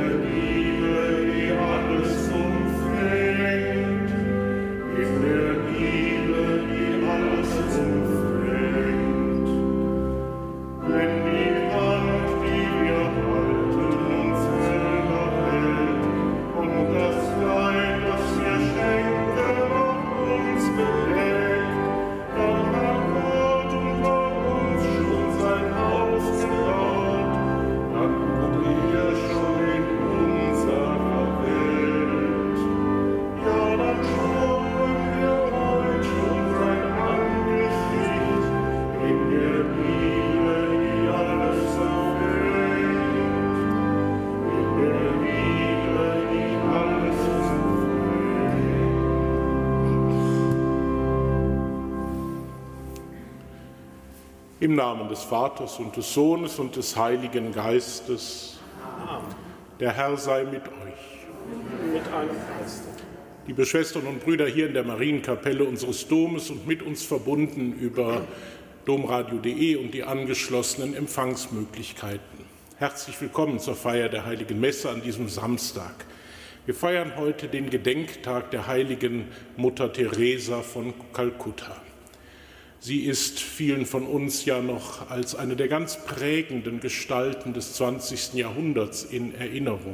Im Namen des Vaters und des Sohnes und des Heiligen Geistes. Amen. Der Herr sei mit euch. Mit einem Geiste. Liebe Schwestern und Brüder hier in der Marienkapelle unseres Domes und mit uns verbunden über domradio.de und die angeschlossenen Empfangsmöglichkeiten. Herzlich willkommen zur Feier der Heiligen Messe an diesem Samstag. Wir feiern heute den Gedenktag der heiligen Mutter Teresa von Kalkutta. Sie ist vielen von uns ja noch als eine der ganz prägenden Gestalten des 20. Jahrhunderts in Erinnerung.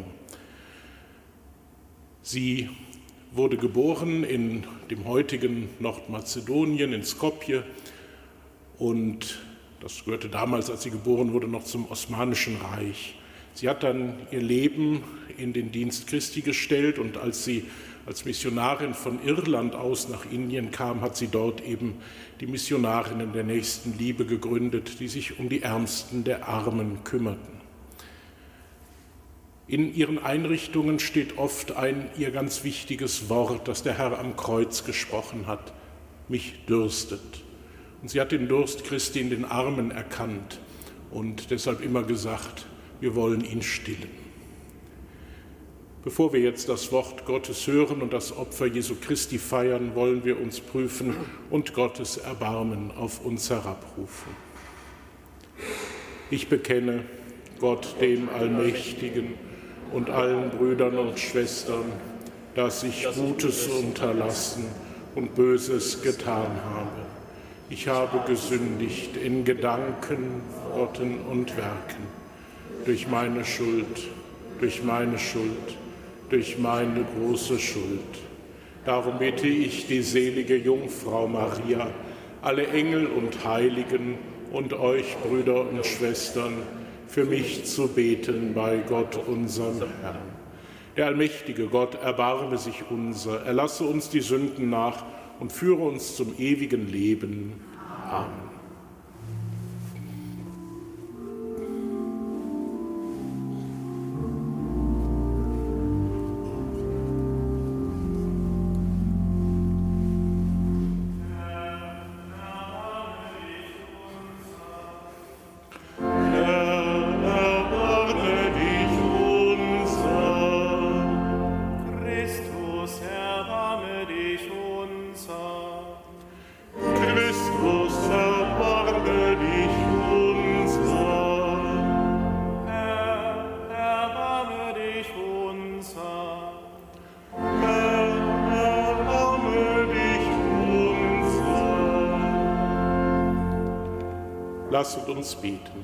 Sie wurde geboren in dem heutigen Nordmazedonien, in Skopje, und das gehörte damals, als sie geboren wurde, noch zum Osmanischen Reich. Sie hat dann ihr Leben in den Dienst Christi gestellt, und als sie als Missionarin von Irland aus nach Indien kam, hat sie dort eben die Missionarinnen der Nächstenliebe gegründet, die sich um die Ärmsten der Armen kümmerten. In ihren Einrichtungen steht oft ein ihr ganz wichtiges Wort, das der Herr am Kreuz gesprochen hat: mich dürstet. Und sie hat den Durst Christi in den Armen erkannt und deshalb immer gesagt, wir wollen ihn stillen. Bevor wir jetzt das Wort Gottes hören und das Opfer Jesu Christi feiern, wollen wir uns prüfen und Gottes Erbarmen auf uns herabrufen. Ich bekenne Gott, dem Allmächtigen, und allen Brüdern und Schwestern, dass ich Gutes unterlassen und Böses getan habe. Ich habe gesündigt in Gedanken, Worten und Werken, durch meine Schuld, durch meine große Schuld. Darum bitte ich die selige Jungfrau Maria, alle Engel und Heiligen und euch, Brüder und Schwestern, für mich zu beten bei Gott, unserem Herrn. Der allmächtige Gott, erbarme sich unser, erlasse uns die Sünden nach und führe uns zum ewigen Leben. Amen. Lasset uns beten.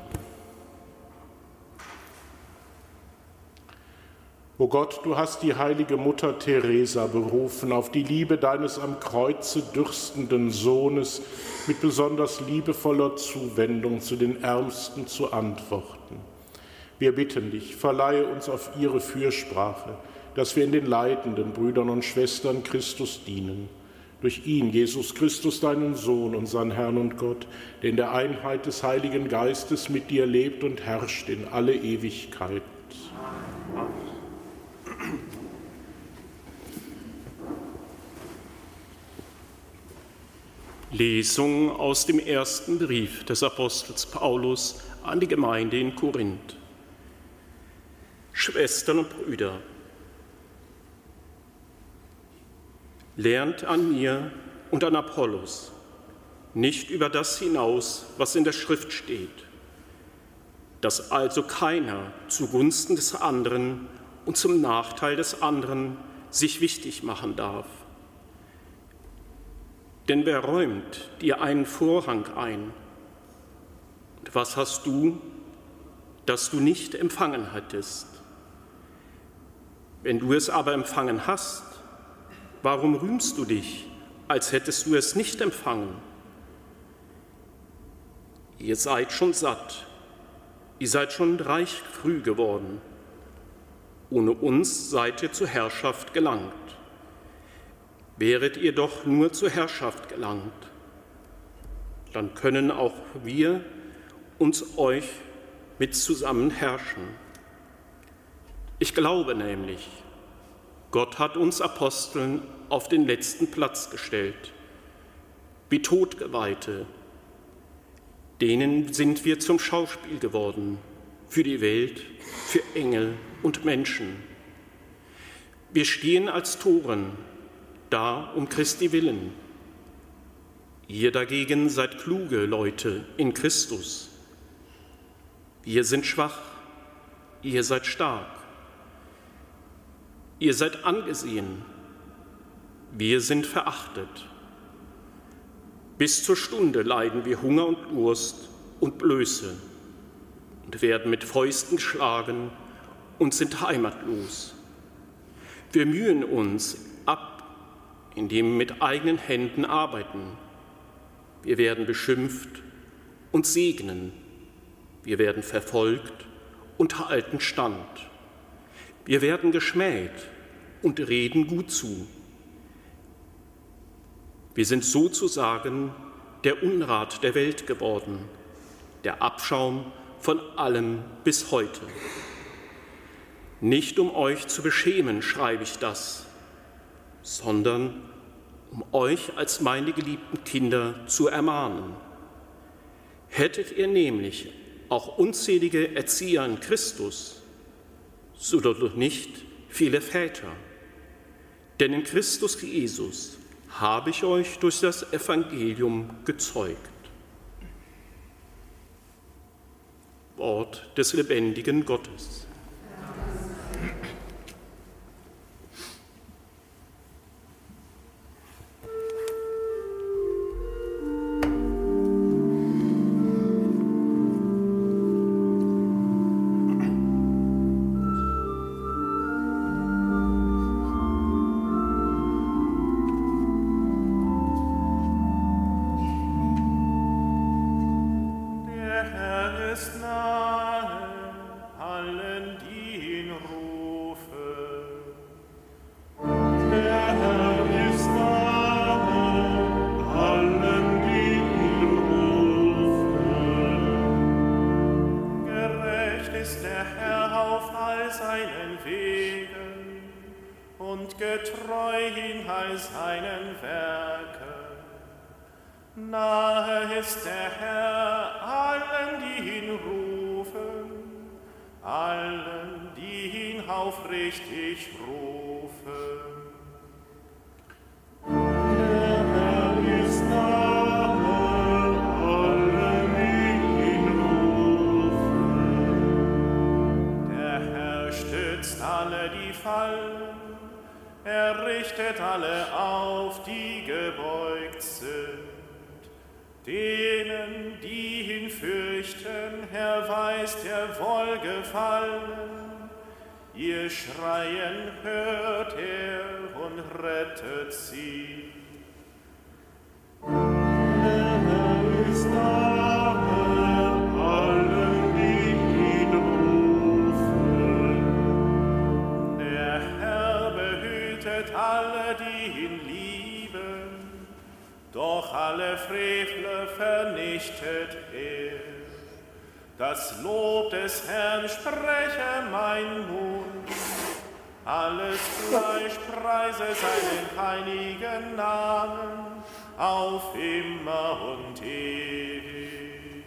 O Gott, du hast die heilige Mutter Teresa berufen, auf die Liebe deines am Kreuze dürstenden Sohnes mit besonders liebevoller Zuwendung zu den Ärmsten zu antworten. Wir bitten dich, verleihe uns auf ihre Fürsprache, dass wir in den leidenden Brüdern und Schwestern Christus dienen. Durch ihn, Jesus Christus, deinen Sohn, unseren Herrn und Gott, der in der Einheit des Heiligen Geistes mit dir lebt und herrscht in alle Ewigkeit. Lesung aus dem ersten Brief des Apostels Paulus an die Gemeinde in Korinth. Schwestern und Brüder, lernt an mir und an Apollos nicht über das hinaus, was in der Schrift steht, dass also keiner zugunsten des anderen und zum Nachteil des anderen sich wichtig machen darf. Denn wer räumt dir einen Vorhang ein? Und was hast du, das du nicht empfangen hattest? Wenn du es aber empfangen hast, warum rühmst du dich, als hättest du es nicht empfangen? Ihr seid schon satt, ihr seid schon reich früh geworden. Ohne uns seid ihr zur Herrschaft gelangt. Wäret ihr doch nur zur Herrschaft gelangt, dann können auch wir uns euch mit zusammen herrschen. Ich glaube nämlich, Gott hat uns Aposteln auf den letzten Platz gestellt, wie Todgeweihte. Denen sind wir zum Schauspiel geworden, für die Welt, für Engel und Menschen. Wir stehen als Toren, da um Christi willen. Ihr dagegen seid kluge Leute in Christus. Wir sind schwach, ihr seid stark. Ihr seid angesehen, wir sind verachtet. Bis zur Stunde leiden wir Hunger und Durst und Blöße und werden mit Fäusten geschlagen und sind heimatlos. Wir mühen uns ab, indem wir mit eigenen Händen arbeiten. Wir werden beschimpft und segnen. Wir werden verfolgt und halten stand. Wir werden geschmäht und reden gut zu. Wir sind sozusagen der Unrat der Welt geworden, der Abschaum von allem bis heute. Nicht um euch zu beschämen, schreibe ich das, sondern um euch als meine geliebten Kinder zu ermahnen. Hättet ihr nämlich auch unzählige Erzieher in Christus, so doch nicht viele Väter. Denn in Christus Jesus habe ich euch durch das Evangelium gezeugt. Wort des lebendigen Gottes. Nahe ist der Herr allen, die ihn rufen, allen, die ihn aufrichtig rufen. Der Herr ist nahe allen, die ihn rufen. Der Herr stützt alle, die fallen, er richtet alle auf, die gebeugt sind. Denen, die ihn fürchten, erweist er Wohlgefallen. Ihr Schreien hört er und rettet sie. Der Herr ist nahe allen, die ihn rufen. Der Herr behütet alle, die ihn lieben. Doch alle Frevler vernichtet er. Das Lob des Herrn spreche mein Mund. Alles Fleisch preise seinen heiligen Namen auf immer und ewig.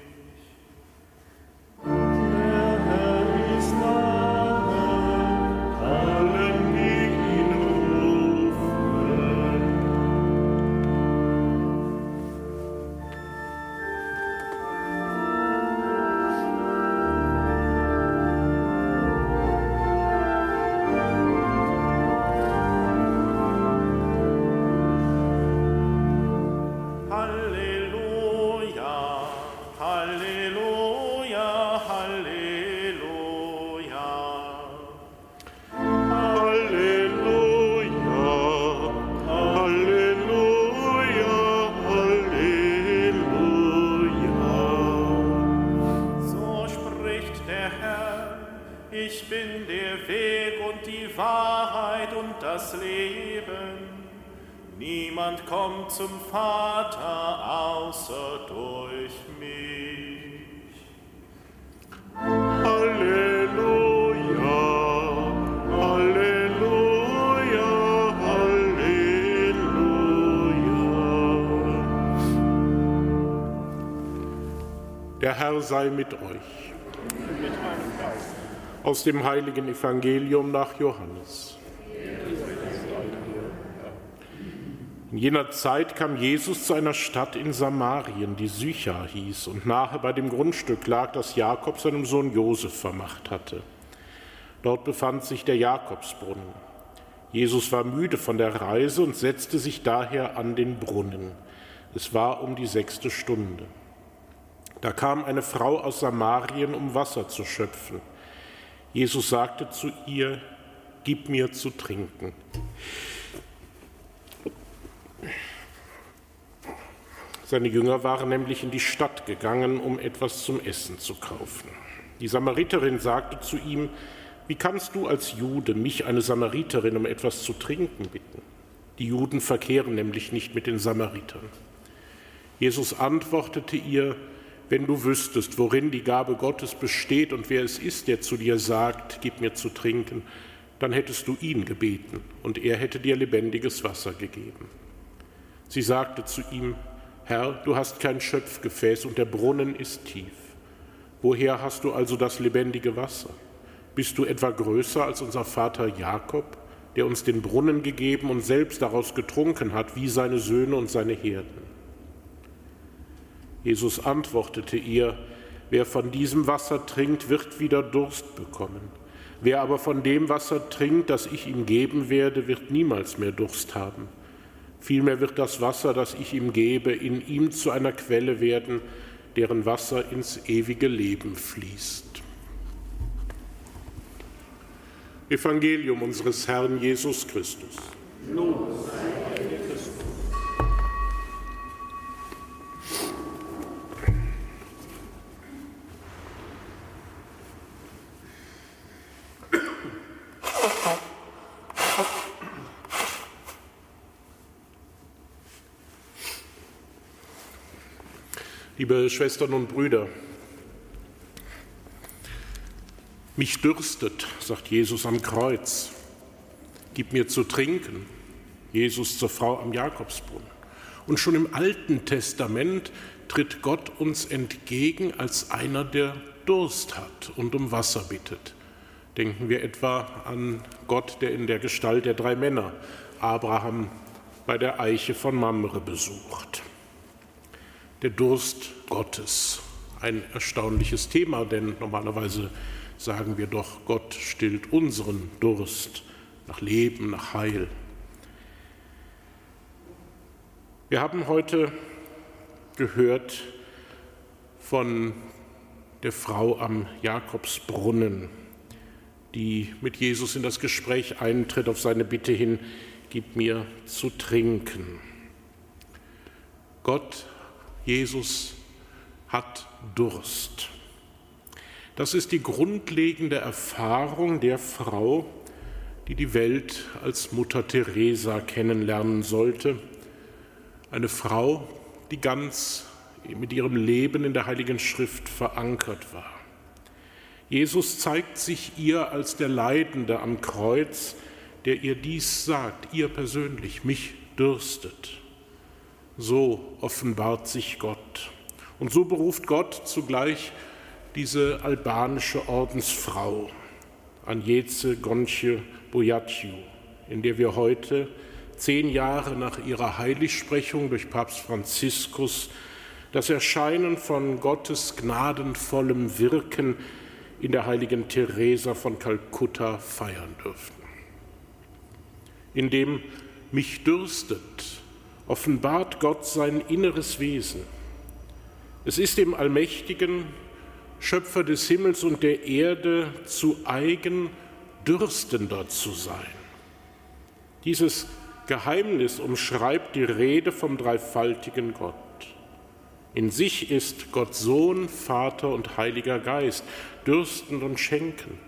Der Herr ist nahe allen, die ihn rufen. Ich bin der Weg und die Wahrheit und das Leben. Niemand kommt zum Vater außer durch mich. Halleluja, Halleluja, Halleluja. Der Herr sei mit euch. Aus dem heiligen Evangelium nach Johannes. In jener Zeit kam Jesus zu einer Stadt in Samarien, die Sychar hieß, und nahe bei dem Grundstück lag, das Jakob seinem Sohn Josef vermacht hatte. Dort befand sich der Jakobsbrunnen. Jesus war müde von der Reise und setzte sich daher an den Brunnen. Es war um die 6. Stunde. Da kam eine Frau aus Samarien, um Wasser zu schöpfen. Jesus sagte zu ihr: Gib mir zu trinken. Seine Jünger waren nämlich in die Stadt gegangen, um etwas zum Essen zu kaufen. Die Samariterin sagte zu ihm: Wie kannst du als Jude mich, eine Samariterin, um etwas zu trinken bitten? Die Juden verkehren nämlich nicht mit den Samaritern. Jesus antwortete ihr: Wenn du wüsstest, worin die Gabe Gottes besteht und wer es ist, der zu dir sagt, gib mir zu trinken, dann hättest du ihn gebeten und er hätte dir lebendiges Wasser gegeben. Sie sagte zu ihm: Herr, du hast kein Schöpfgefäß und der Brunnen ist tief. Woher hast du also das lebendige Wasser? Bist du etwa größer als unser Vater Jakob, der uns den Brunnen gegeben und selbst daraus getrunken hat, wie seine Söhne und seine Herden? Jesus antwortete ihr: Wer von diesem Wasser trinkt, wird wieder Durst bekommen. Wer aber von dem Wasser trinkt, das ich ihm geben werde, wird niemals mehr Durst haben. Vielmehr wird das Wasser, das ich ihm gebe, in ihm zu einer Quelle werden, deren Wasser ins ewige Leben fließt. Evangelium unseres Herrn Jesus Christus. Lob sei dir, Christus. Liebe Schwestern und Brüder, mich dürstet, sagt Jesus am Kreuz. Gib mir zu trinken, Jesus zur Frau am Jakobsbrunnen. Und schon im Alten Testament tritt Gott uns entgegen als einer, der Durst hat und um Wasser bittet. Denken wir etwa an Gott, der in der Gestalt der 3 Männer Abraham bei der Eiche von Mamre besucht. Der Durst Gottes, ein erstaunliches Thema, denn normalerweise sagen wir doch, Gott stillt unseren Durst nach Leben, nach Heil. Wir haben heute gehört von der Frau am Jakobsbrunnen, die mit Jesus in das Gespräch eintritt auf seine Bitte hin: Gib mir zu trinken. Gott, Jesus, hat Durst. Das ist die grundlegende Erfahrung der Frau, die die Welt als Mutter Teresa kennenlernen sollte. Eine Frau, die ganz mit ihrem Leben in der Heiligen Schrift verankert war. Jesus zeigt sich ihr als der Leidende am Kreuz, der ihr dies sagt, ihr persönlich: Mich dürstet. So offenbart sich Gott. Und so beruft Gott zugleich diese albanische Ordensfrau, Agnese Gonche Boiatiu, in der wir heute, 10 Jahre nach ihrer Heiligsprechung durch Papst Franziskus, das Erscheinen von Gottes gnadenvollem Wirken in der heiligen Teresa von Kalkutta feiern dürften. In dem Mich dürstet offenbart Gott sein inneres Wesen. Es ist dem Allmächtigen, Schöpfer des Himmels und der Erde, zu eigen, dürstender zu sein. Dieses Geheimnis umschreibt die Rede vom dreifaltigen Gott. In sich ist Gott Sohn, Vater und Heiliger Geist, dürstend und schenkend.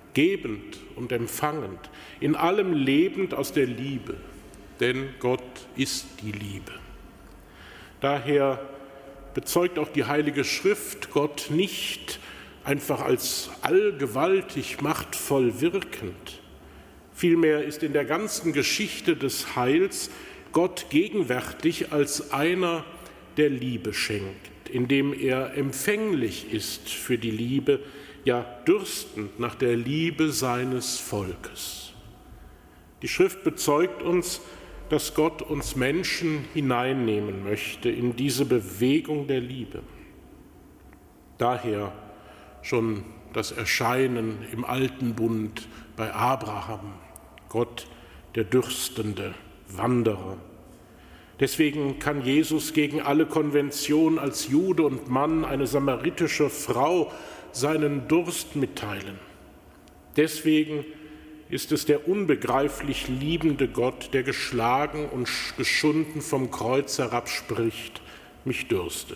gebend und empfangend, in allem lebend aus der Liebe, denn Gott ist die Liebe. Daher bezeugt auch die Heilige Schrift Gott nicht einfach als allgewaltig, machtvoll wirkend. Vielmehr ist in der ganzen Geschichte des Heils Gott gegenwärtig als einer, der Liebe schenkt, indem er empfänglich ist für die Liebe, ja dürstend nach der Liebe seines Volkes. Die Schrift bezeugt uns, dass Gott uns Menschen hineinnehmen möchte in diese Bewegung der Liebe. Daher schon das Erscheinen im Alten Bund bei Abraham, Gott, der dürstende Wanderer. Deswegen kann Jesus gegen alle Konvention als Jude und Mann, eine samaritische Frau, seinen Durst mitteilen. Deswegen ist es der unbegreiflich liebende Gott, der geschlagen und geschunden vom Kreuz herab spricht, mich dürstet.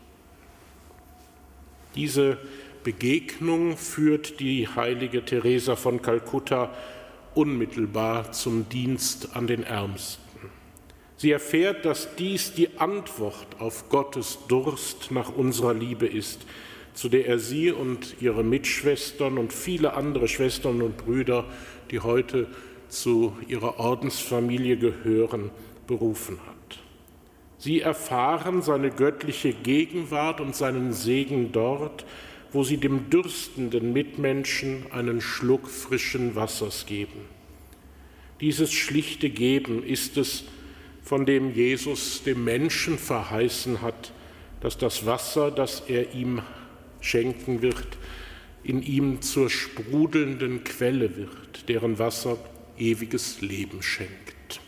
Diese Begegnung führt die heilige Teresa von Kalkutta unmittelbar zum Dienst an den Ärmsten. Sie erfährt, dass dies die Antwort auf Gottes Durst nach unserer Liebe ist, zu der er sie und ihre Mitschwestern und viele andere Schwestern und Brüder, die heute zu ihrer Ordensfamilie gehören, berufen hat. Sie erfahren seine göttliche Gegenwart und seinen Segen dort, wo sie dem dürstenden Mitmenschen einen Schluck frischen Wassers geben. Dieses schlichte Geben ist es, von dem Jesus dem Menschen verheißen hat, dass das Wasser, das er ihm schenken wird, in ihm zur sprudelnden Quelle wird, deren Wasser ewiges Leben schenkt.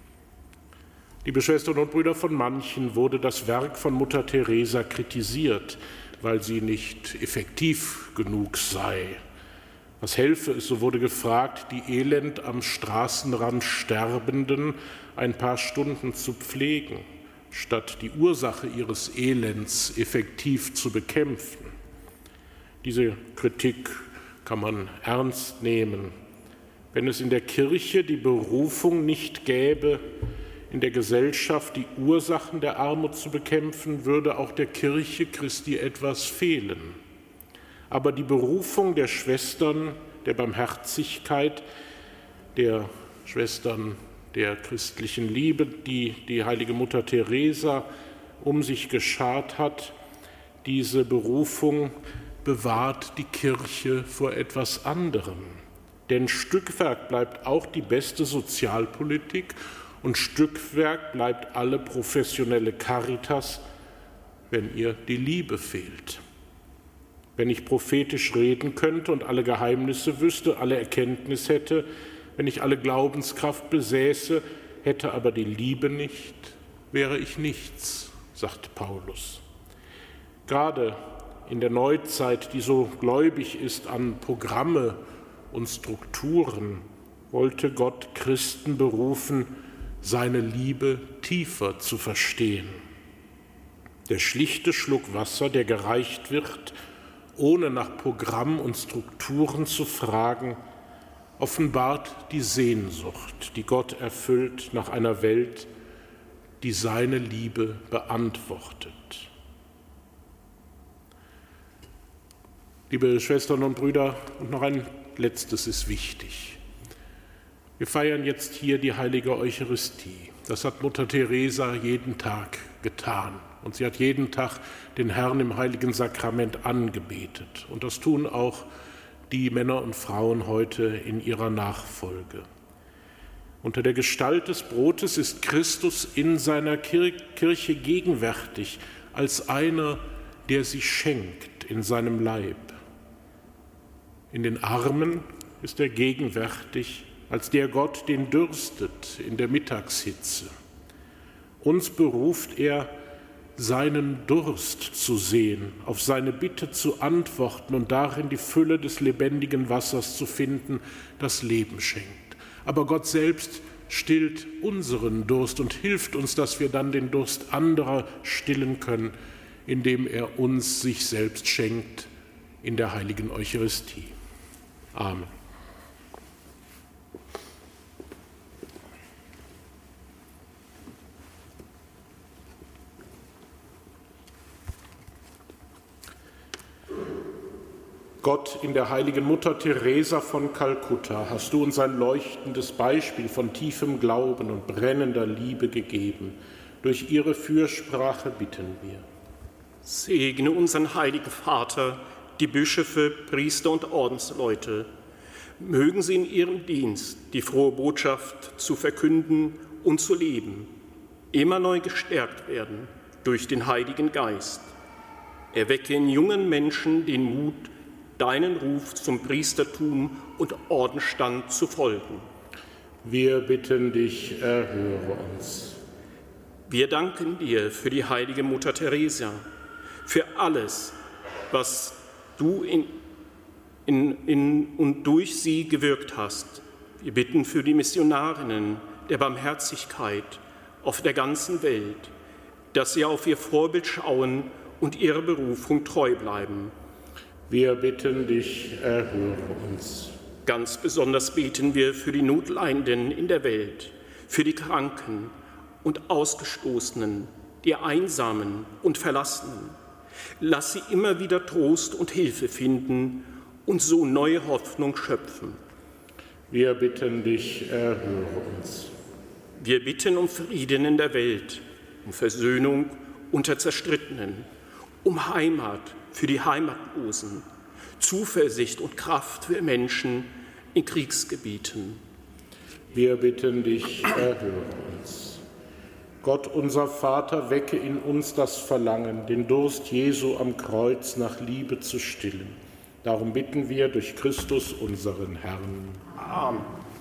Liebe Schwestern und Brüder, von manchen wurde das Werk von Mutter Teresa kritisiert, weil sie nicht effektiv genug sei. Was helfe es, so wurde gefragt, die elend am Straßenrand Sterbenden ein paar Stunden zu pflegen, statt die Ursache ihres Elends effektiv zu bekämpfen. Diese Kritik kann man ernst nehmen. Wenn es in der Kirche die Berufung nicht gäbe, in der Gesellschaft die Ursachen der Armut zu bekämpfen, würde auch der Kirche Christi etwas fehlen. Aber die Berufung der Schwestern der Barmherzigkeit, der Schwestern der christlichen Liebe, die die heilige Mutter Teresa um sich geschart hat, diese Berufung bewahrt die Kirche vor etwas anderem. Denn Stückwerk bleibt auch die beste Sozialpolitik und Stückwerk bleibt alle professionelle Caritas, wenn ihr die Liebe fehlt. Wenn ich prophetisch reden könnte und alle Geheimnisse wüsste, alle Erkenntnis hätte, wenn ich alle Glaubenskraft besäße, hätte aber die Liebe nicht, wäre ich nichts, sagt Paulus. Gerade in der Neuzeit, die so gläubig ist an Programme und Strukturen, wollte Gott Christen berufen, seine Liebe tiefer zu verstehen. Der schlichte Schluck Wasser, der gereicht wird, ohne nach Programm und Strukturen zu fragen, offenbart die Sehnsucht, die Gott erfüllt nach einer Welt, die seine Liebe beantwortet. Liebe Schwestern und Brüder, und noch ein Letztes ist wichtig. Wir feiern jetzt hier die heilige Eucharistie. Das hat Mutter Teresa jeden Tag getan. Und sie hat jeden Tag den Herrn im heiligen Sakrament angebetet. Und das tun auch die Männer und Frauen heute in ihrer Nachfolge. Unter der Gestalt des Brotes ist Christus in seiner Kirche gegenwärtig, als einer, der sich schenkt in seinem Leib. In den Armen ist er gegenwärtig, als der Gott, den dürstet in der Mittagshitze. Uns beruft er, seinen Durst zu sehen, auf seine Bitte zu antworten und darin die Fülle des lebendigen Wassers zu finden, das Leben schenkt. Aber Gott selbst stillt unseren Durst und hilft uns, dass wir dann den Durst anderer stillen können, indem er uns sich selbst schenkt in der heiligen Eucharistie. Amen. Gott, in der heiligen Mutter Teresa von Kalkutta hast du uns ein leuchtendes Beispiel von tiefem Glauben und brennender Liebe gegeben. Durch ihre Fürsprache bitten wir. Segne unseren heiligen Vater, die Bischöfe, Priester und Ordensleute. Mögen sie in ihrem Dienst die frohe Botschaft zu verkünden und zu leben, immer neu gestärkt werden durch den Heiligen Geist. Erwecke in jungen Menschen den Mut, deinen Ruf zum Priestertum und Ordensstand zu folgen. Wir bitten dich, erhöre uns. Wir danken dir für die heilige Mutter Teresa, für alles, was du in und durch sie gewirkt hast. Wir bitten für die Missionarinnen der Barmherzigkeit auf der ganzen Welt, dass sie auf ihr Vorbild schauen und ihrer Berufung treu bleiben. Wir bitten dich, erhöre uns. Ganz besonders beten wir für die Notleidenden in der Welt, für die Kranken und Ausgestoßenen, die Einsamen und Verlassenen. Lass sie immer wieder Trost und Hilfe finden und so neue Hoffnung schöpfen. Wir bitten dich, erhöre uns. Wir bitten um Frieden in der Welt, um Versöhnung unter Zerstrittenen, um Heimat für die Heimatlosen, Zuversicht und Kraft für Menschen in Kriegsgebieten. Wir bitten dich, erhöre uns. Gott, unser Vater, wecke in uns das Verlangen, den Durst Jesu am Kreuz nach Liebe zu stillen. Darum bitten wir durch Christus, unseren Herrn. Amen.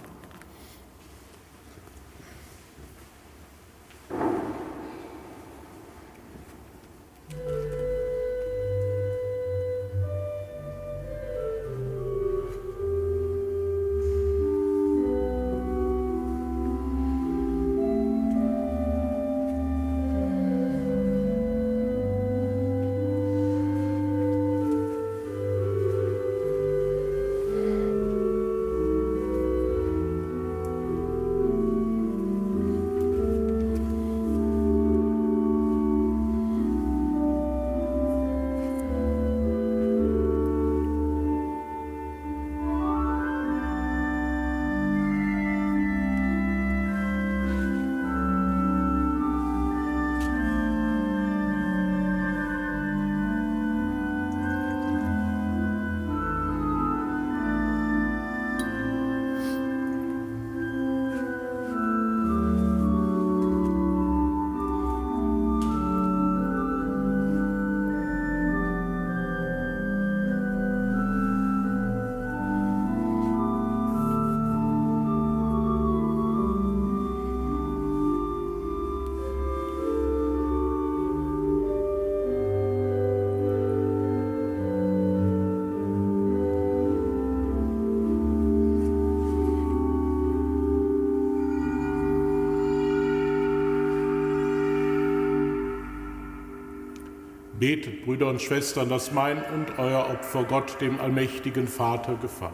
Betet, Brüder und Schwestern, dass mein und euer Opfer Gott, dem allmächtigen Vater, gefallen.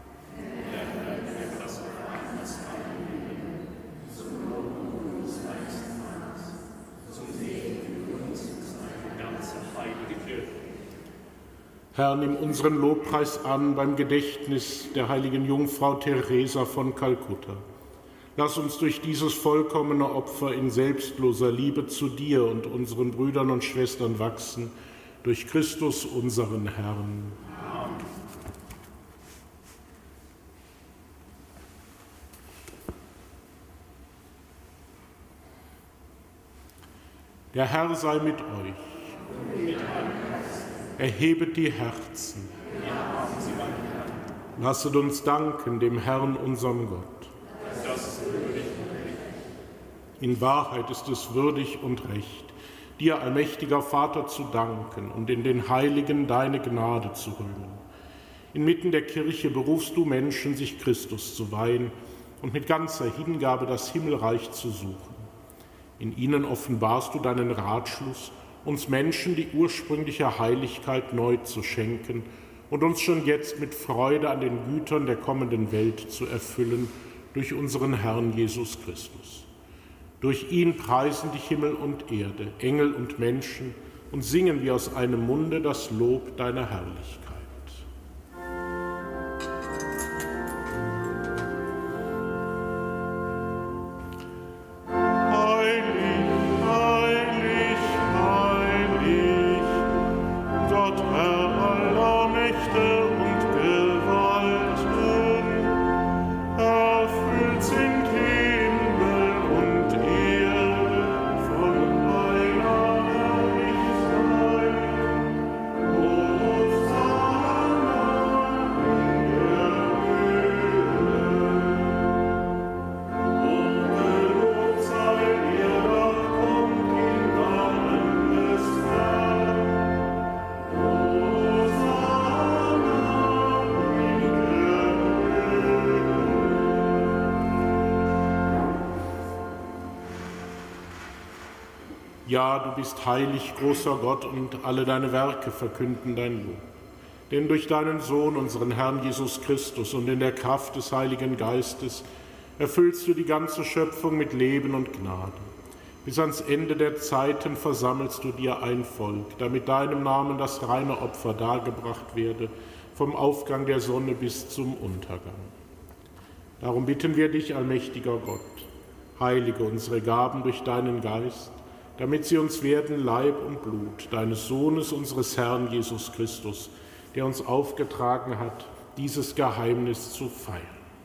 Herr, nimm unseren Lobpreis an beim Gedächtnis der heiligen Jungfrau Teresa von Kalkutta. Lass uns durch dieses vollkommene Opfer in selbstloser Liebe zu dir und unseren Brüdern und Schwestern wachsen, durch Christus, unseren Herrn. Amen. Der Herr sei mit euch. Erhebet die Herzen. Lasset uns danken dem Herrn, unserem Gott. In Wahrheit ist es würdig und recht, dir, allmächtiger Vater, zu danken und in den Heiligen deine Gnade zu rühmen. Inmitten der Kirche berufst du Menschen, sich Christus zu weihen und mit ganzer Hingabe das Himmelreich zu suchen. In ihnen offenbarst du deinen Ratschluss, uns Menschen die ursprüngliche Heiligkeit neu zu schenken und uns schon jetzt mit Freude an den Gütern der kommenden Welt zu erfüllen durch unseren Herrn Jesus Christus. Durch ihn preisen dich Himmel und Erde, Engel und Menschen und singen wir aus einem Munde das Lob deiner Herrlichkeit. Ja, du bist heilig, großer Gott, und alle deine Werke verkünden dein Lob. Denn durch deinen Sohn, unseren Herrn Jesus Christus, und in der Kraft des Heiligen Geistes erfüllst du die ganze Schöpfung mit Leben und Gnade. Bis ans Ende der Zeiten versammelst du dir ein Volk, damit deinem Namen das reine Opfer dargebracht werde, vom Aufgang der Sonne bis zum Untergang. Darum bitten wir dich, allmächtiger Gott, heilige unsere Gaben durch deinen Geist, damit sie uns werden Leib und Blut deines Sohnes, unseres Herrn Jesus Christus, der uns aufgetragen hat, dieses Geheimnis zu feiern.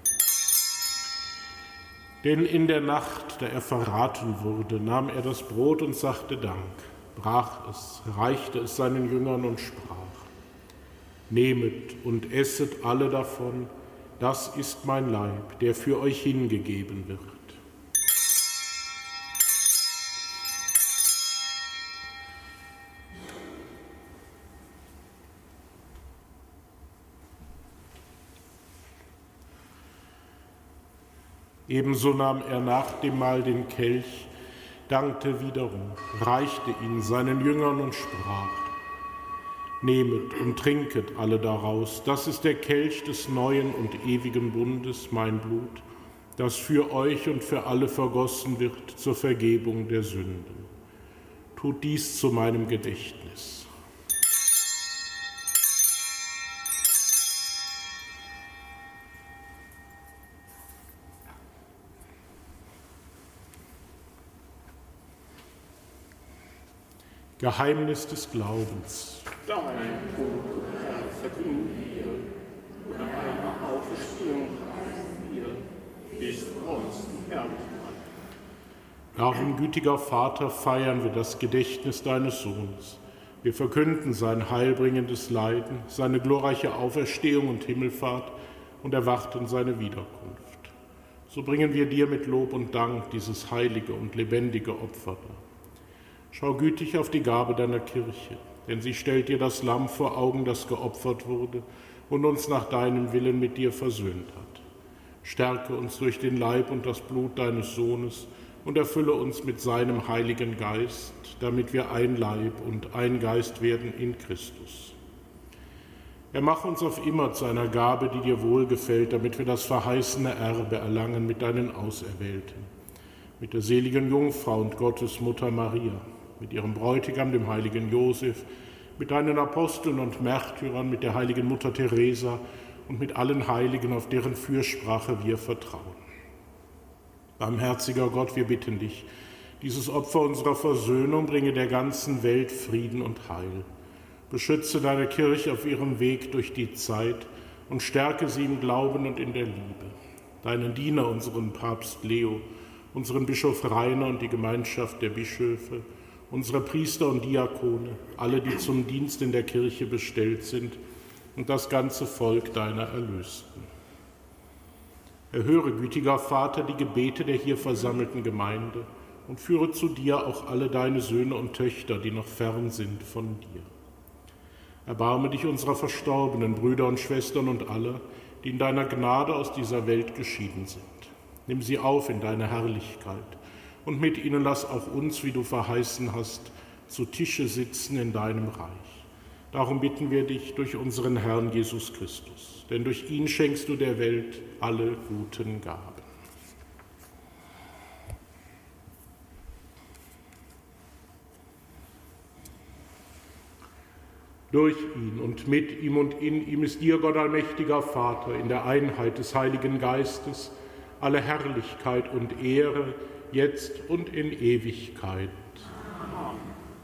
Denn in der Nacht, da er verraten wurde, nahm er das Brot und sagte Dank, brach es, reichte es seinen Jüngern und sprach: Nehmet und esset alle davon, das ist mein Leib, der für euch hingegeben wird. Ebenso nahm er nach dem Mahl den Kelch, dankte wiederum, reichte ihn seinen Jüngern und sprach: Nehmet und trinket alle daraus, das ist der Kelch des neuen und ewigen Bundes, mein Blut, das für euch und für alle vergossen wird zur Vergebung der Sünden. Tut dies zu meinem Gedächtnis. Geheimnis des Glaubens. Dein Tod, Herr, verkünden wir, oder deine Auferstehung preisen wir, bis uns die Herrlichkeit. Darum, gütiger Vater, feiern wir das Gedächtnis deines Sohnes. Wir verkünden sein heilbringendes Leiden, seine glorreiche Auferstehung und Himmelfahrt und erwarten seine Wiederkunft. So bringen wir dir mit Lob und Dank dieses heilige und lebendige Opfer dar. Schau gütig auf die Gabe deiner Kirche, denn sie stellt dir das Lamm vor Augen, das geopfert wurde und uns nach deinem Willen mit dir versöhnt hat. Stärke uns durch den Leib und das Blut deines Sohnes und erfülle uns mit seinem Heiligen Geist, damit wir ein Leib und ein Geist werden in Christus. Er mache uns auf immer zu einer Gabe, die dir wohlgefällt, damit wir das verheißene Erbe erlangen mit deinen Auserwählten, mit der seligen Jungfrau und Gottesmutter Maria, mit ihrem Bräutigam, dem heiligen Josef, mit deinen Aposteln und Märtyrern, mit der heiligen Mutter Teresa und mit allen Heiligen, auf deren Fürsprache wir vertrauen. Barmherziger Gott, wir bitten dich, dieses Opfer unserer Versöhnung bringe der ganzen Welt Frieden und Heil. Beschütze deine Kirche auf ihrem Weg durch die Zeit und stärke sie im Glauben und in der Liebe. Deinen Diener, unseren Papst Leo, unseren Bischof Rainer und die Gemeinschaft der Bischöfe, unsere Priester und Diakone, alle, die zum Dienst in der Kirche bestellt sind, und das ganze Volk deiner Erlösten. Erhöre, gütiger Vater, die Gebete der hier versammelten Gemeinde und führe zu dir auch alle deine Söhne und Töchter, die noch fern sind von dir. Erbarme dich unserer verstorbenen Brüder und Schwestern und aller, die in deiner Gnade aus dieser Welt geschieden sind. Nimm sie auf in deine Herrlichkeit und mit ihnen lass auch uns, wie du verheißen hast, zu Tische sitzen in deinem Reich. Darum bitten wir dich durch unseren Herrn Jesus Christus, denn durch ihn schenkst du der Welt alle guten Gaben. Durch ihn und mit ihm und in ihm ist dir, Gott allmächtiger Vater, in der Einheit des Heiligen Geistes, alle Herrlichkeit und Ehre, jetzt und in Ewigkeit. Amen.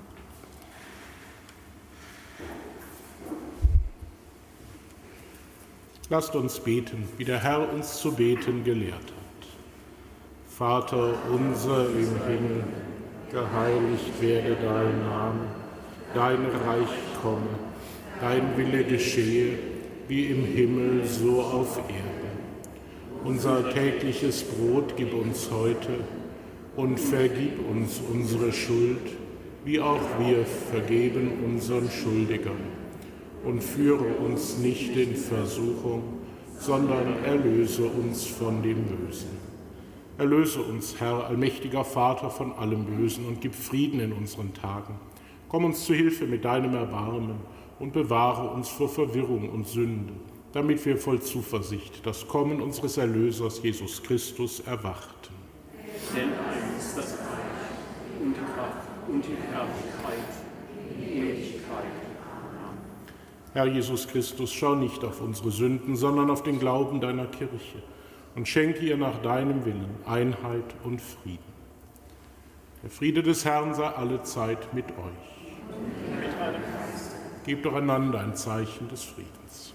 Lasst uns beten, wie der Herr uns zu beten gelehrt hat. Vater unser im Himmel, geheiligt werde dein Name, dein Reich komme, dein Wille geschehe, wie im Himmel so auf Erden. Unser tägliches Brot gib uns heute und vergib uns unsere Schuld, wie auch wir vergeben unseren Schuldigern. Und führe uns nicht in Versuchung, sondern erlöse uns von dem Bösen. Erlöse uns, Herr, allmächtiger Vater, von allem Bösen und gib Frieden in unseren Tagen. Komm uns zu Hilfe mit deinem Erbarmen und bewahre uns vor Verwirrung und Sünde, damit wir voll Zuversicht das Kommen unseres Erlösers Jesus Christus erwarten. Denn dein ist das Reich und die Kraft und die Herrlichkeit in Ewigkeit. Herr Jesus Christus, schau nicht auf unsere Sünden, sondern auf den Glauben deiner Kirche und schenke ihr nach deinem Willen Einheit und Frieden. Der Friede des Herrn sei allezeit mit euch. Mit deinem Geist. Gebt doch einander ein Zeichen des Friedens.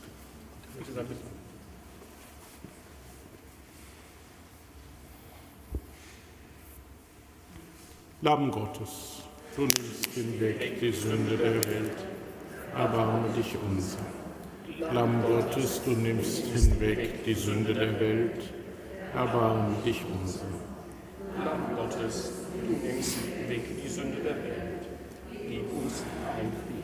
Lamm Gottes, du nimmst hinweg die Sünde der Welt, erbarme dich unser. Lamm Gottes, du nimmst hinweg die Sünde der Welt, erbarme dich unser. Lamm Gottes, du nimmst weg die Sünde der Welt, gib uns ein Frieden.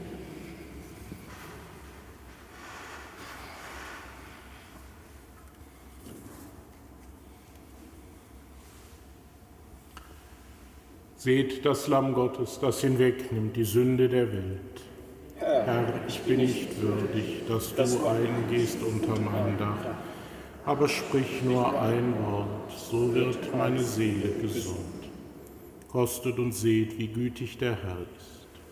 Seht das Lamm Gottes, das hinwegnimmt die Sünde der Welt. Herr, ich bin nicht würdig, dass du eingehst unter mein Dach, aber sprich nur ein Wort, so wird meine Seele gesund. Kostet und seht, wie gütig der Herr ist.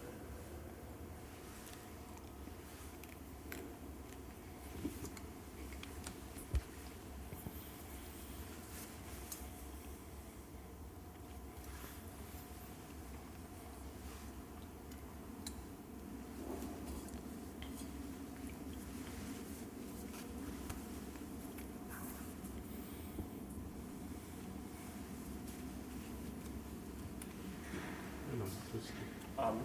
Amen.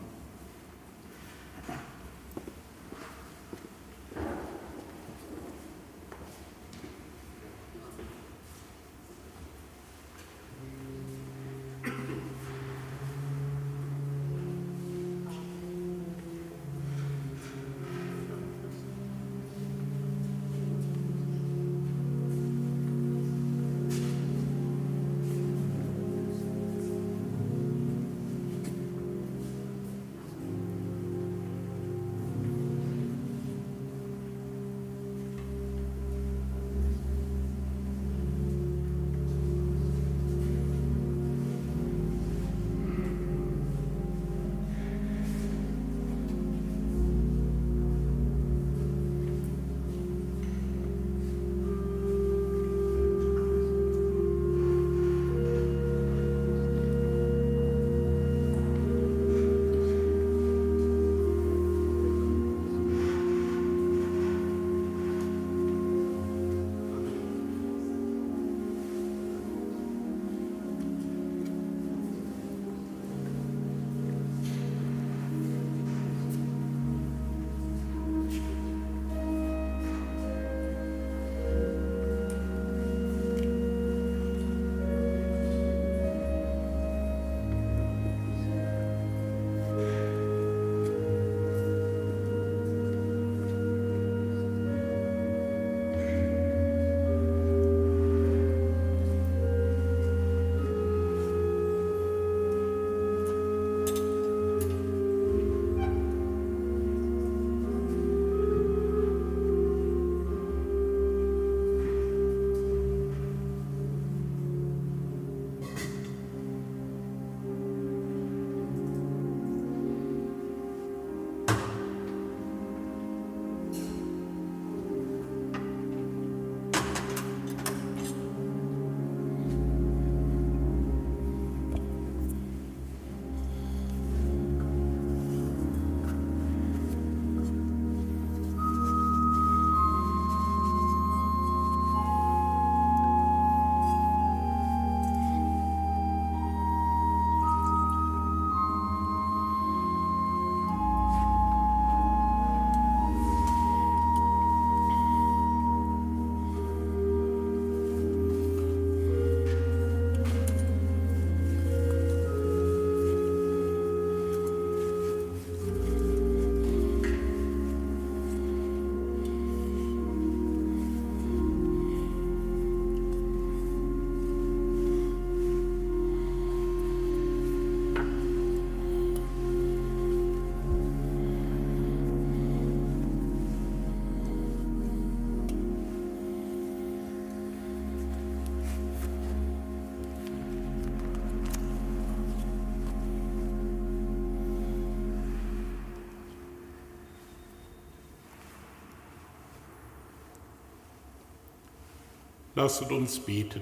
Lasset uns beten.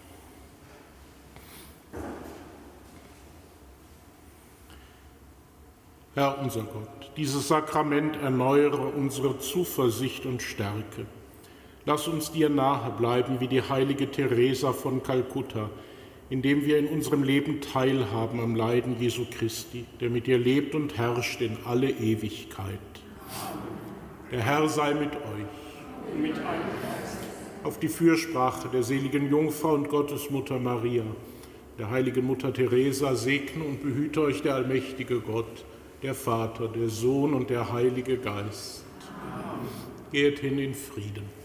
Herr unser Gott, dieses Sakrament erneuere unsere Zuversicht und Stärke. Lass uns dir nahe bleiben wie die heilige Teresa von Kalkutta, indem wir in unserem Leben teilhaben am Leiden Jesu Christi, der mit dir lebt und herrscht in alle Ewigkeit. Der Herr sei mit euch. Und mit einem Geist. Auf die Fürsprache der seligen Jungfrau und Gottesmutter Maria, der heiligen Mutter Teresa, segne und behüte euch der allmächtige Gott, der Vater, der Sohn und der Heilige Geist. Geht hin in Frieden.